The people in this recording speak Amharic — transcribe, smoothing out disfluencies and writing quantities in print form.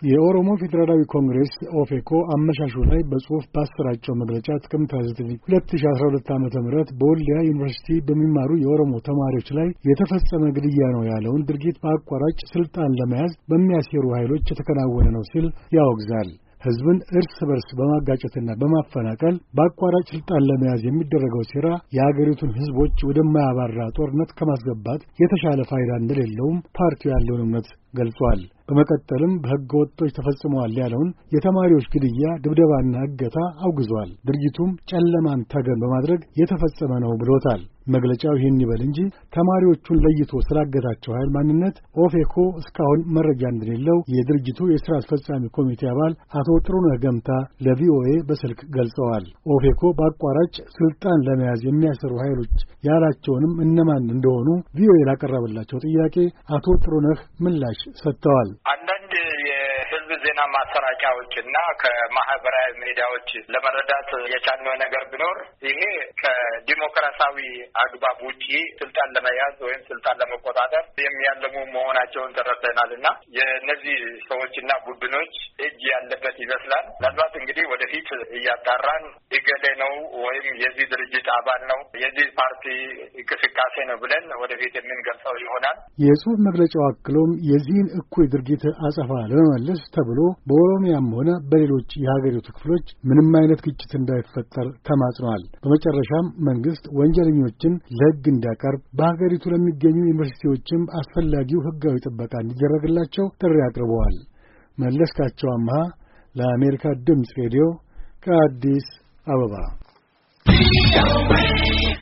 የኦሮሞ ፌዴራላዊ ኮንግሬስ ኦፌኮ አመሻሹ ላይ በጽሑፍ ባሰራጨው መግለጫ ጥቅምት 29 2012 ዓ.ም በወልዲያ ዩኒቨርሲቲ በሚማሩ የኦሮሞ ተማሪዎች ላይ የተፈጸመ ግድያ ነው ያለውን ድርጊት በአቋራጭ ስልጣን ለመያዝ በሚያሴሩ ኃይሎች የተከናወነ ነው ሲል ያወግዛል። ሕዝብን እርስ በርስ በማጋጨትና በማፈናቀል በአቋራጭ ስልጣን ለመያዝ የሚደረገው ሴራ የአገሪቱን ሕዝቦች ወደማያባራ ጦርነት ከማስገባት የተሻለ ፋይዳ እንደሌለውም ፓርቲው ያለውን እምነት ገልጿል። በመቀጠልም በሕገ ወጦች ተፈጽመዋል ያለውን የተማሪዎች ግድያ፣ ድብደባና እገታ አውግዟል። ድርጊቱም ጨለማን ተገን በማድረግ የተፈጸመ ነው ብሎታል። መግለጫው ይህን ይበል እንጂ ተማሪዎቹን ለይቶ ስላገታቸው ኃይል ማንነት ኦፌኮ እስካሁን መረጃ እንደሌለው የድርጅቱ የሥራ አስፈጻሚ ኮሚቴ አባል አቶ ጥሩነህ ገምታ ለቪኦኤ በስልክ ገልጸዋል። ኦፌኮ በአቋራጭ ስልጣን ለመያዝ የሚያሰሩ ኃይሎች ያላቸውንም እነማን እንደሆኑ ቪኦኤ ላቀረበላቸው ጥያቄ አቶ ጥሩነህ ምላሽ ሰጥተዋል። አንዳንድ የህዝብ ዜና ማሰራጫዎችና ከማህበራዊ ሚዲያዎች ለመረዳት የቻልነው ነገር ቢኖር ይሄ ከዲሞክራሲያዊ አግባብ ውጪ ስልጣን ለመያዝ ወይም ስልጣን ለመቆጣጠር የሚያለሙ መሆናቸውን ተረድተናልና የእነዚህ ሰዎችና ቡድኖች እጅ ያለበት ይመስላል። ምናልባት እንግዲህ ወደፊት እያጣራን እገሌ ነው ወይም የዚህ ድርጅት አባል ነው የዚህ ፓርቲ እንቅስቃሴ ነው ብለን ወደፊት የምንገልጸው ይሆናል። የጽሑፍ መግለጫው አክሎም የዚህን እኩይ ድርጊት አጸፋ ለመመለስ ተብሎ በኦሮሚያም ሆነ በሌሎች የሀገሪቱ ክፍሎች ምንም አይነት ግጭት እንዳይፈጠር ተማጽኗል። በመጨረሻም መንግስት ወንጀለኞችን ለሕግ እንዲያቀርብ በሀገሪቱ ለሚገኙ ዩኒቨርሲቲዎችም አስፈላጊው ሕጋዊ ጥበቃ እንዲደረግላቸው ጥሪ አቅርበዋል። መለስካቸው አምሃ ለአሜሪካ ድምፅ ሬዲዮ ከአዲስ አበባ